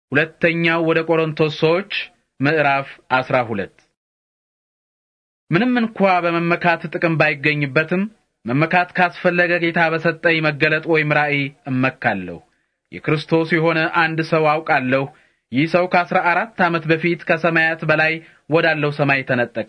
ሁለተኛው ወደ ቆሮንቶስ ሰዎች ምዕራፍ 12 ምንም እንኳ በመመካት ጥቅም ባይገኝበትም መመካት ካስፈለገ ጌታ በሰጠኝ መገለጥ ወይም ራእይ እመካለሁ። የክርስቶስ የሆነ አንድ ሰው አውቃለሁ። ይህ ሰው ከ14 ዓመት በፊት ከሰማያት በላይ ወዳለው ሰማይ ተነጠቀ።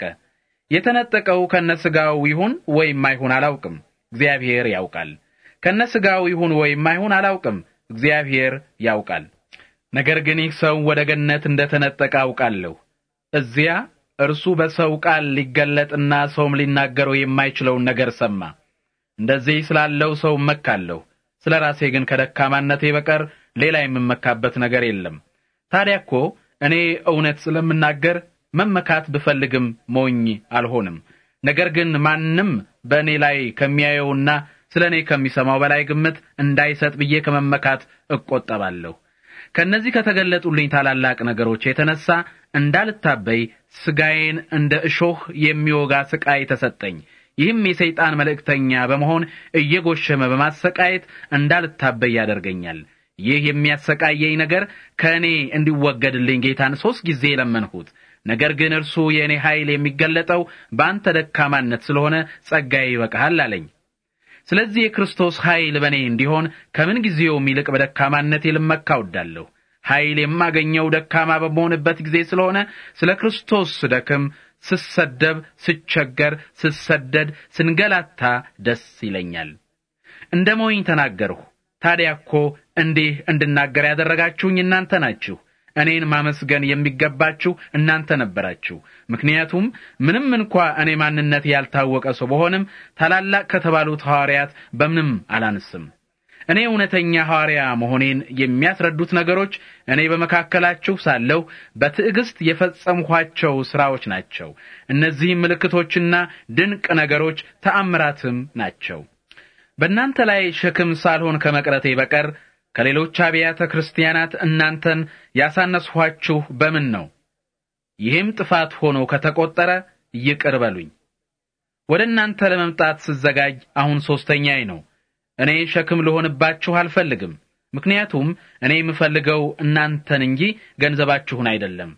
የተነጠቀው ከነስጋው ይሁን ወይም አይሁን አላውቅም፣ እግዚአብሔር ያውቃል። ከነስጋው ይሁን ወይም አይሁን አላውቅም፣ እግዚአብሔር ያውቃል። ነገር ግን ይህ ሰው ወደ ገነት እንደተነጠቀ አውቃለሁ። እዚያ እርሱ በሰው ቃል ሊገለጥና ሰውም ሊናገረው የማይችለውን ነገር ሰማ። እንደዚህ ስላለው ሰው እመካለሁ። ስለ ራሴ ግን ከደካማነቴ በቀር ሌላ የምመካበት ነገር የለም። ታዲያ እኮ እኔ እውነት ስለምናገር መመካት ብፈልግም ሞኝ አልሆንም። ነገር ግን ማንም በእኔ ላይ ከሚያየውና ስለኔ ከሚሰማው በላይ ግምት እንዳይሰጥ ብዬ ከመመካት እቆጠባለሁ። ከነዚህ ከተገለጡልኝ ታላላቅ ነገሮች የተነሳ እንዳልታበይ ስጋዬን እንደ እሾህ የሚወጋ ስቃይ ተሰጠኝ። ይህም የሰይጣን መልእክተኛ በመሆን እየጎሸመ በማሰቃየት እንዳልታበይ ያደርገኛል። ይህ የሚያሰቃየኝ ነገር ከእኔ እንዲወገድልኝ ጌታን 3 ጊዜ ለመንሁት። ነገር ግን እርሱ የእኔ ኃይል የሚገለጠው በአንተ ደካማነት ስለሆነ ጸጋዬ ይበቃሃል አለኝ። ስለዚህ የክርስቶስ ኃይል በእኔ እንዲሆን ከምን ጊዜውም ይልቅ በደካማነቴ ልመካ እወዳለሁ። ኃይል የማገኘው ደካማ በመሆንበት ጊዜ ስለሆነ ስለ ክርስቶስ ስደክም፣ ስሰደብ፣ ስቸገር፣ ስሰደድ፣ ስንገላታ ደስ ይለኛል። እንደ ሞኝ ተናገርሁ። ታዲያ እኮ እንዲህ እንድናገር ያደረጋችሁኝ እናንተ ናችሁ። እኔን ማመስገን የሚገባችሁ እናንተ ነበራችሁ። ምክንያቱም ምንም እንኳ እኔ ማንነት ያልታወቀ ሰው በሆንም ታላላቅ ከተባሉት ሐዋርያት በምንም አላንስም። እኔ እውነተኛ ሐዋርያ መሆኔን የሚያስረዱት ነገሮች እኔ በመካከላችሁ ሳለሁ በትዕግስት የፈጸምኋቸው ሥራዎች ናቸው። እነዚህም ምልክቶችና ድንቅ ነገሮች ተአምራትም ናቸው። በእናንተ ላይ ሸክም ሳልሆን ከመቅረቴ በቀር ከሌሎች አብያተ ክርስቲያናት እናንተን ያሳነስኋችሁ በምን ነው? ይህም ጥፋት ሆኖ ከተቆጠረ ይቅር በሉኝ። ወደ እናንተ ለመምጣት ስዘጋጅ አሁን 3ኛዬ ነው። እኔ ሸክም ልሆንባችሁ አልፈልግም። ምክንያቱም እኔ የምፈልገው እናንተን እንጂ ገንዘባችሁን አይደለም።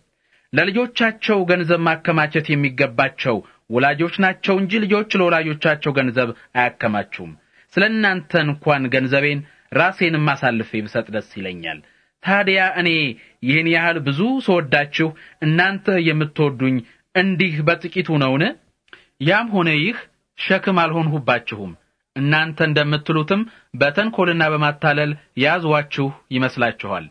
ለልጆቻቸው ገንዘብ ማከማቸት የሚገባቸው ወላጆች ናቸው እንጂ ልጆች ለወላጆቻቸው ገንዘብ አያከማቹም። ስለእናንተ እንኳን ገንዘቤን ራሴንም አሳልፌ ብሰጥ ደስ ይለኛል። ታዲያ እኔ ይህን ያህል ብዙ ስወዳችሁ እናንተ የምትወዱኝ እንዲህ በጥቂቱ ነውን? ያም ሆነ ይህ ሸክም አልሆንሁባችሁም። እናንተ እንደምትሉትም በተንኮልና በማታለል ያዟችሁ ይመስላችኋል።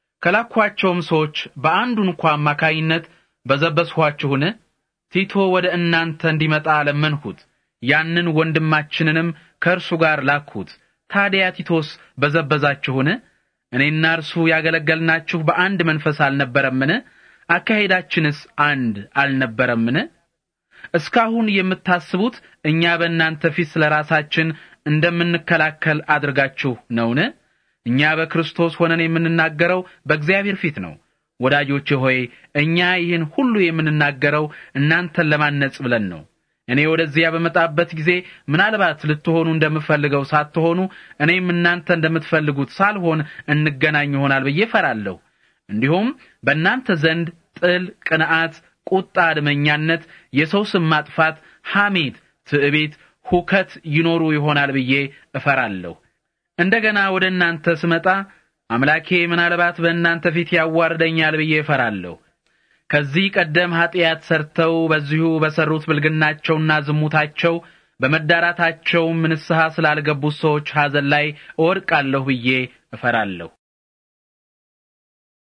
ከላኳቸውም ሰዎች በአንዱ እንኳን አማካይነት በዘበስኋችሁን? ቲቶ ወደ እናንተ እንዲመጣ ለመንሁት። ያንን ወንድማችንንም ከእርሱ ጋር ላኩት። ታዲያ ቲቶስ በዘበዛችሁን? እኔና እርሱ ያገለገልናችሁ በአንድ መንፈስ አልነበረምን? አካሄዳችንስ አንድ አልነበረምን? እስካሁን የምታስቡት እኛ በእናንተ ፊት ስለራሳችን እንደምንከላከል አድርጋችሁ ነውን? እኛ በክርስቶስ ሆነን የምንናገረው በእግዚአብሔር ፊት ነው። ወዳጆቼ ሆይ እኛ ይህን ሁሉ የምንናገረው እናንተን ለማነጽ ብለን ነው። እኔ ወደዚያ በመጣበት ጊዜ ምናልባት ልትሆኑ እንደምፈልገው ሳትሆኑ እኔም እናንተ እንደምትፈልጉት ሳልሆን እንገናኝ ይሆናል ብዬ ፈራለሁ። እንዲሁም በእናንተ ዘንድ ጥል፣ ቅንዓት፣ ቁጣ፣ አድመኛነት፣ የሰው ስም ማጥፋት፣ ሐሜት፣ ትዕቢት፣ ሁከት ይኖሩ ይሆናል ብዬ እፈራለሁ። እንደገና ወደ እናንተ ስመጣ አምላኬ ምናልባት በእናንተ ፊት ያዋርደኛል ብዬ እፈራለሁ። ከዚህ ቀደም ኃጢአት ሰርተው በዚሁ በሰሩት ብልግናቸውና ዝሙታቸው በመዳራታቸውም ንስሐ ስላልገቡት ሰዎች ሐዘን ላይ እወድቃለሁ ብዬ እፈራለሁ።